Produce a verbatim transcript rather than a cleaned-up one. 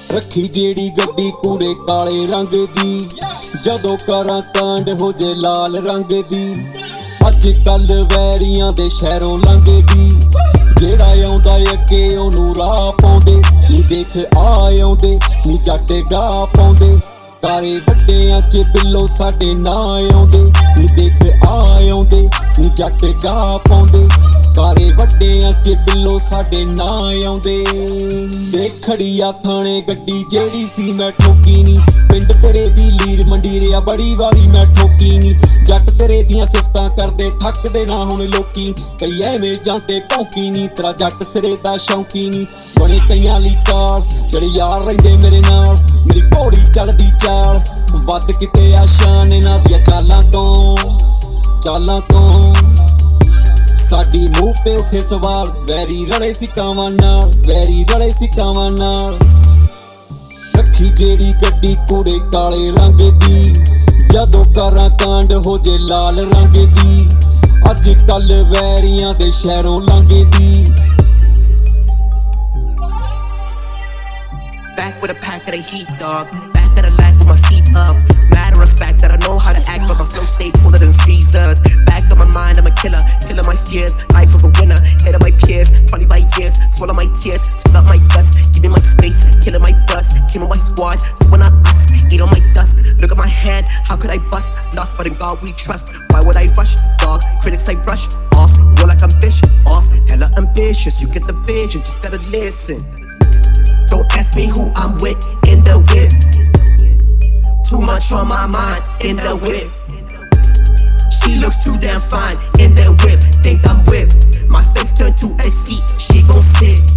रखी जेड़ी गड्डी कूड़े काले रंग दी, जदों करां कांड हो जे लाल रंग दी। अज कल वैरियां दे शहरों लंघदी, जेड़ा आउंदा अगे ओनू राह पाउंदे। नी देख आ आउंदे नी जट गा पाउंदे, तारे वड्डियां च बिल्लो साडे ना आउंदे। नी देख आ आउंदे नी जट गा पाउंदे, तारे वड्डियां च बिल्लो साडे ना आउंदे। देख खड़ी आ थाने गड्डी जेड़ी सी मैं ठोकी नी, पिंड तेरे दी लीर मंडी रिया बड़ी वारी मैं ठोकी नी। जट तेरे दियां सिफतां करदे थकदे ना हुण लोकी, कई एवें जांदे भौंकी नी, तेरा जट सिरे दा शौकी नी। बने कईयां लई काल जेड़े यार रहिंदे मेरे नाल, मेरी घोड़ी चलदी चाल वध किते आ शान इन्हां दियां चालां तों चालां तों। साडी मूव ते उठे सवाल, वैरी रले सिकावां नाल, वैरी रले सिकावां नाल। रखी जेड़ी गड्डी कूड़े काले रंग दी, जदों करां कांड हो जे लाल रंग दी। अज कल वैरियां दे शहरों लंघदी। Back with a pack of the heat, dog. Back of the lag with my feet up. Matter of fact that I know how to act, but my flow stay cooler than freezers. Back of my mind, I'm a killer, killer my fears. Life of a winner, head of my peers. Funny by years, swallow my tears, spill out my guts, give me my space, killing my bust, killing my squad, doing not us, eat on my dust. Look at my hand, how could I bust? Lost, but in God we trust. Why would I rush, dog? Critics I brush off, roll like I'm fish off. Hella ambitious, you get the vision, just gotta listen. Don't ask me who I'm with in the whip. Too much on my mind in the whip. She looks too damn fine in the whip. Think I'm whipped. My face turned to a seat. She gon' sit.